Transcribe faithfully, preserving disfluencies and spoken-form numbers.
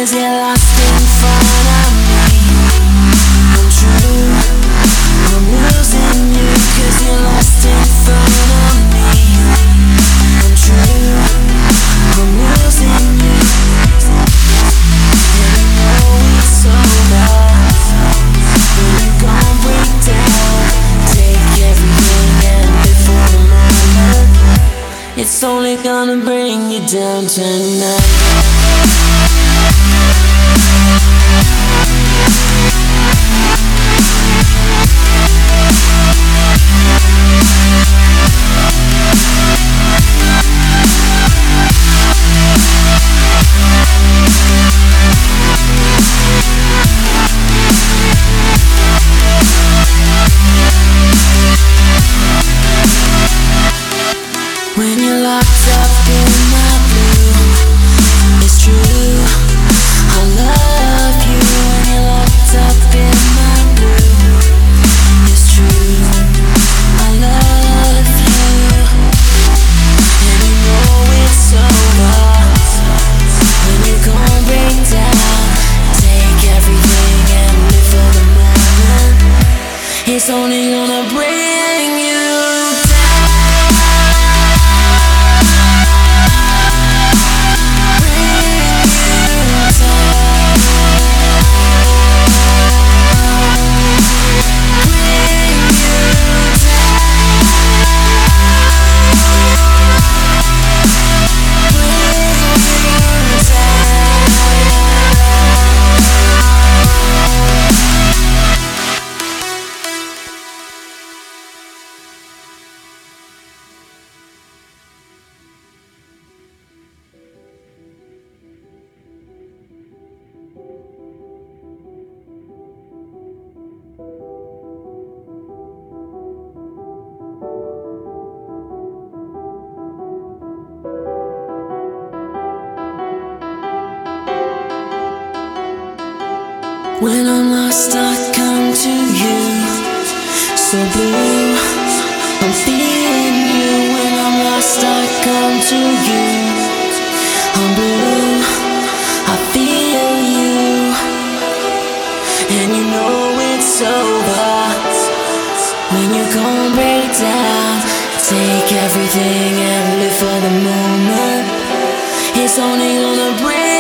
cause you're lost in front of me. I'm true, I'm losing you cause you're lost in front of me. I'm true, I'm losing you. And I know it's over when you gon' break down. Take everything and live for the moment. It's only gonna bring you down tonight. When you're locked up in my blue, it's true, I love you. When you're locked up in my blue, it's true, I love you. And you know it's over when you gon' break down. Take everything and live for the moment. It's only gonna bring you when I'm lost, I come to you. So blue, I'm feeling you. When I'm lost, I come to you. I'm blue, I feel you. And you know it's over when you gon' break down. Take everything and live for the moment. It's only gonna break